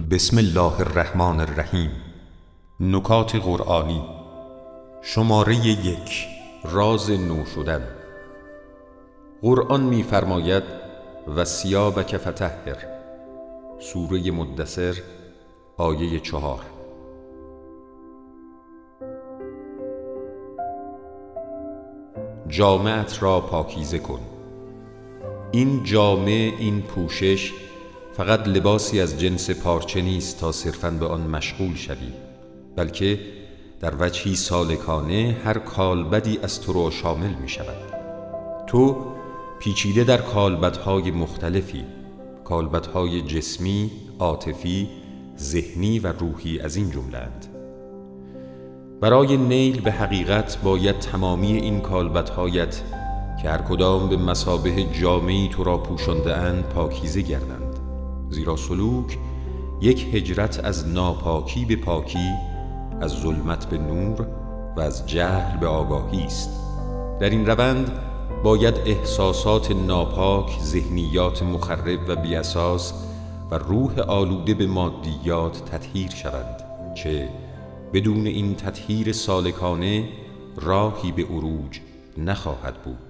بسم الله الرحمن الرحیم. نکات قرآنی. شماره 1. راز نو شدن. قرآن می فرماید و ثیابک فطهر. سوره مدثر آیه 4. جامه‌ات را پاکیزه کن. این جامه، این پوشش فقط لباسی از جنس پارچه نیست تا صرفاً به آن مشغول شوی، بلکه در وجهی سالکانه هر کالبدی از تو را شامل می شود. تو پیچیده در کالبدهای مختلفی، کالبدهای جسمی، عاطفی، ذهنی و روحی از این جمله‌اند. برای نیل به حقیقت باید تمامی این کالبدهایت که هر کدام به مثابه جامه‌ای تو را پوشانده اند پاکیزه گردند، زیرا سلوک یک هجرت از ناپاکی به پاکی، از ظلمت به نور و از جهل به آگاهی است. در این روند باید احساسات ناپاک، ذهنیات مخرب و بی‌اساس و روح آلوده به مادیات تطهیر شوند، چه بدون این تطهیر سالکانه راهی به عروج نخواهد بود.